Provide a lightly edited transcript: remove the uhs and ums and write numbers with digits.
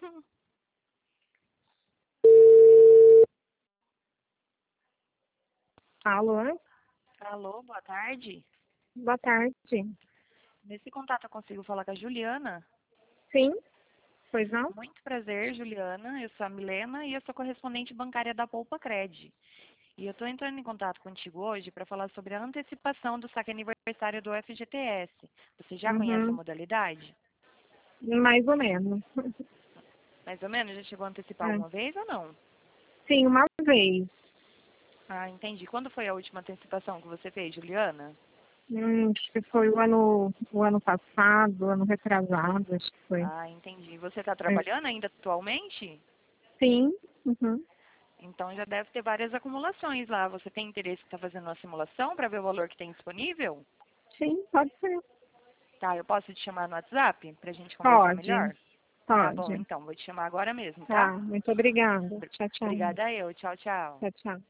Alô? Alô, boa tarde. Boa tarde. Nesse contato eu consigo falar com a Juliana? Sim? Pois não? Muito prazer, Juliana. Eu sou a Milena e eu sou correspondente bancária da Poupa Cred. E eu estou entrando em contato contigo hoje para falar sobre a antecipação do saque aniversário do FGTS. Você já conhece a Uhum. modalidade? Mais ou menos. Mais ou menos? Já chegou a antecipar É. alguma vez ou não? Sim, uma vez. Ah, entendi. Quando foi a última antecipação que você fez, Juliana? Acho que foi o ano passado, o ano retrasado, acho que foi. Ah, entendi. Você está É. trabalhando ainda atualmente? Sim. Uhum. Então já deve ter várias acumulações lá. Você tem interesse em estar fazendo uma simulação para ver o valor que tem disponível? Sim, pode ser. Tá, eu posso te chamar no WhatsApp para a gente conversar Pode. melhor? Tá bom, Pode. então, vou te chamar agora mesmo, tá? Tá. Muito obrigada. Tchau, tchau. Obrigada eu. Tchau, tchau. Tchau, tchau.